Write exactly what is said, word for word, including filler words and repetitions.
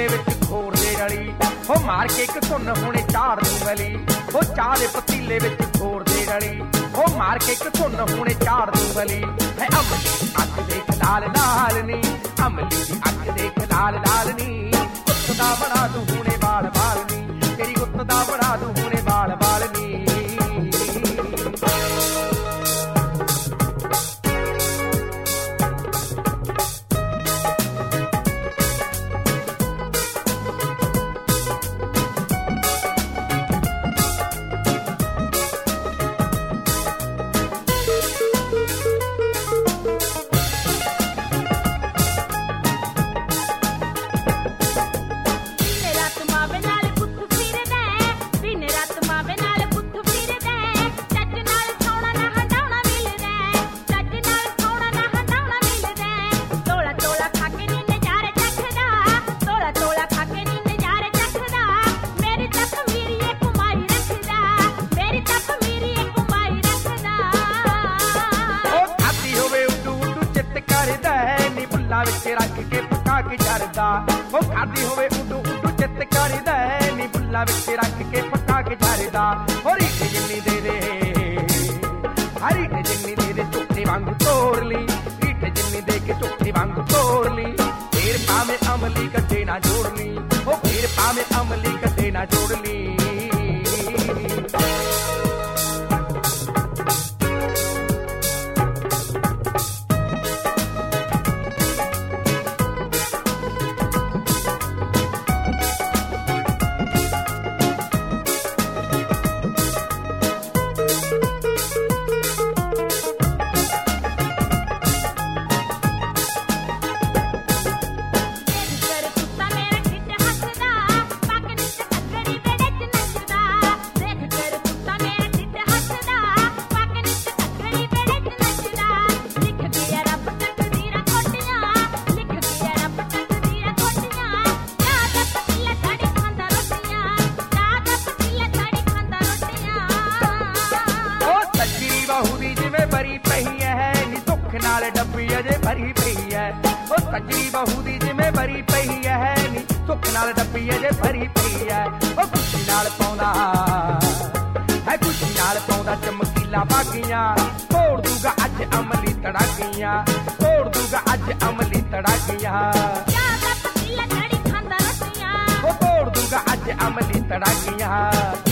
पतीले विच घोर दे रली हो मार के एक धुन हुणे झाड़ दूं गली हो चाह दे पतीले विच घोर दे रली हो मार के एक धुन हुणे झाड़ दूं गली है अमली दी अख देख लाल लाल नी अमली दी अख देख लाल लाल नी गुत्त दा बना दूं हुणे बाल बाल नी तेरी गुत्त दा बना दूं हुणे बाल बाल नी रख के पका के झरदा हो खादी होवे उडू उडू चित करदा नी बुल्ला विच रख के पका के झरदा हो रीठ जिन्नी दे दे हरी रीठ जिन्नी दे दे चुट्टी वांगू तोड़ ली रीठ जिन्नी दे के चुट्टी वांगू तोड़ ली फिर पावे अमली कटे ना जोड़ ली हो फिर पावे अमली कटे ना जोड़ ली डब्बी अजे भरी पई है ओ सजरी बहू दी जिमें भरी पई है नी सुख नाल डब्बी अजे भरी पई है ओ खुशी नाल पाउंदा है खुशी नाल पाउंदा चमकीला बागियां तोड़ दूगा अज अमली तड़ाकियां तोड़ दूगा अज अमली तड़ाकियां ओ तोड़ दूगा अज अमली तड़ाकियां।